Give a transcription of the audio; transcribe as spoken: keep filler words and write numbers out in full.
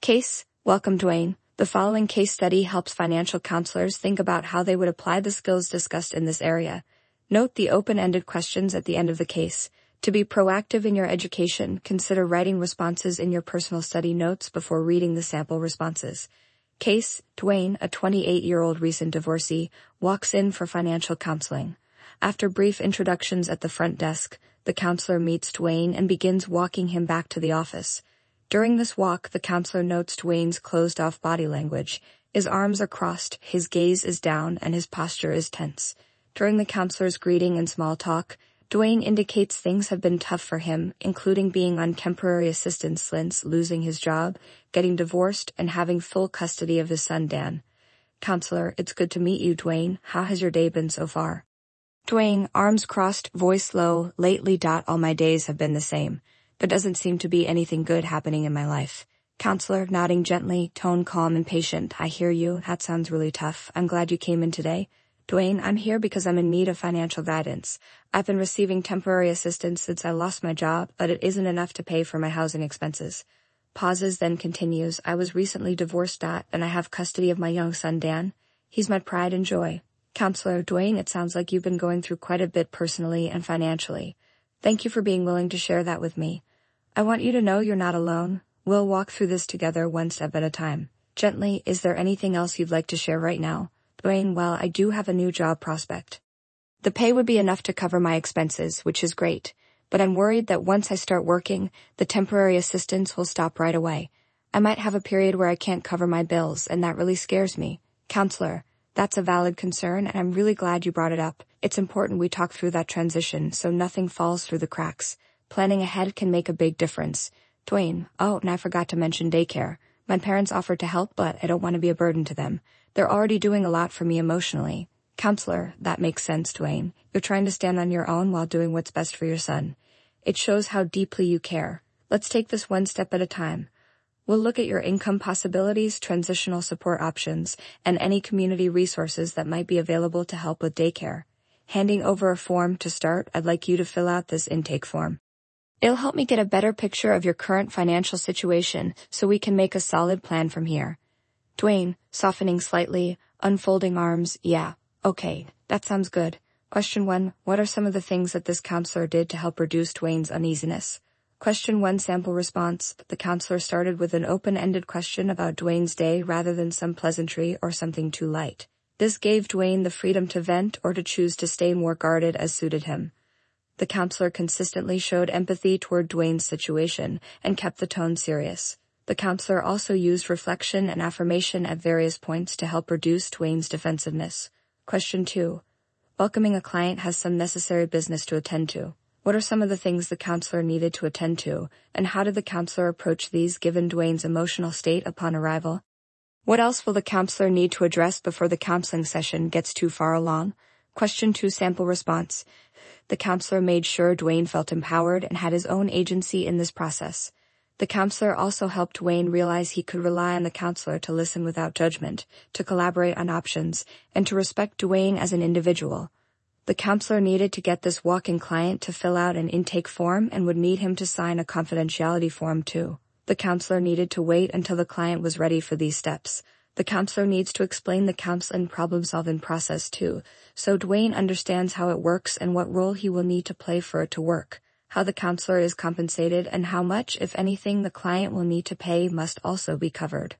Case, welcome Dwayne. The following case study helps financial counselors think about how they would apply the skills discussed in this area. Note the open-ended questions at the end of the case. To be proactive in your education, consider writing responses in your personal study notes before reading the sample responses. Case, Dwayne, a twenty-eight-year-old recent divorcee, walks in for financial counseling. After brief introductions at the front desk, the counselor meets Dwayne and begins walking him back to the office. During this walk, the counselor notes Dwayne's closed-off body language. His arms are crossed, his gaze is down, and his posture is tense. During the counselor's greeting and small talk, Dwayne indicates things have been tough for him, including being on temporary assistance since losing his job, getting divorced, and having full custody of his son Dan. Counselor, it's good to meet you, Dwayne. How has your day been so far? Dwayne, arms crossed, voice low, lately. All my days have been the same. There doesn't seem to be anything good happening in my life. Counselor, nodding gently, tone calm and patient. I hear you. That sounds really tough. I'm glad you came in today. Dwayne, I'm here because I'm in need of financial guidance. I've been receiving temporary assistance since I lost my job, but it isn't enough to pay for my housing expenses. Pauses, then continues. I was recently divorced at, and I have custody of my young son Dan. He's my pride and joy. Counselor, Dwayne, it sounds like you've been going through quite a bit personally and financially. Thank you for being willing to share that with me. I want you to know you're not alone. We'll walk through this together one step at a time. Gently, is there anything else you'd like to share right now? Dwayne, well, I do have a new job prospect. The pay would be enough to cover my expenses, which is great, but I'm worried that once I start working, the temporary assistance will stop right away. I might have a period where I can't cover my bills, and that really scares me. Counselor, that's a valid concern, and I'm really glad you brought it up. It's important we talk through that transition so nothing falls through the cracks. Planning ahead can make a big difference. Dwayne, oh, and I forgot to mention daycare. My parents offered to help, but I don't want to be a burden to them. They're already doing a lot for me emotionally. Counselor, that makes sense, Dwayne. You're trying to stand on your own while doing what's best for your son. It shows how deeply you care. Let's take this one step at a time. We'll look at your income possibilities, transitional support options, and any community resources that might be available to help with daycare. Handing over a form to start, I'd like you to fill out this intake form. It'll help me get a better picture of your current financial situation so we can make a solid plan from here. Dwayne, softening slightly, unfolding arms, yeah, okay, that sounds good. Question one, what are some of the things that this counselor did to help reduce Dwayne's uneasiness? Question one, sample response. The counselor started with an open-ended question about Dwayne's day rather than some pleasantry or something too light. This gave Dwayne the freedom to vent or to choose to stay more guarded as suited him. The counselor consistently showed empathy toward Dwayne's situation and kept the tone serious. The counselor also used reflection and affirmation at various points to help reduce Dwayne's defensiveness. Question two. Welcoming a client has some necessary business to attend to. What are some of the things the counselor needed to attend to, and how did the counselor approach these given Dwayne's emotional state upon arrival? What else will the counselor need to address before the counseling session gets too far along? Question two, sample response. The counselor made sure Dwayne felt empowered and had his own agency in this process. The counselor also helped Dwayne realize he could rely on the counselor to listen without judgment, to collaborate on options, and to respect Dwayne as an individual. The counselor needed to get this walk-in client to fill out an intake form and would need him to sign a confidentiality form too. The counselor needed to wait until the client was ready for these steps. The counselor needs to explain the counseling problem-solving process too, so Dwayne understands how it works and what role he will need to play for it to work. How the counselor is compensated and how much, if anything, the client will need to pay must also be covered.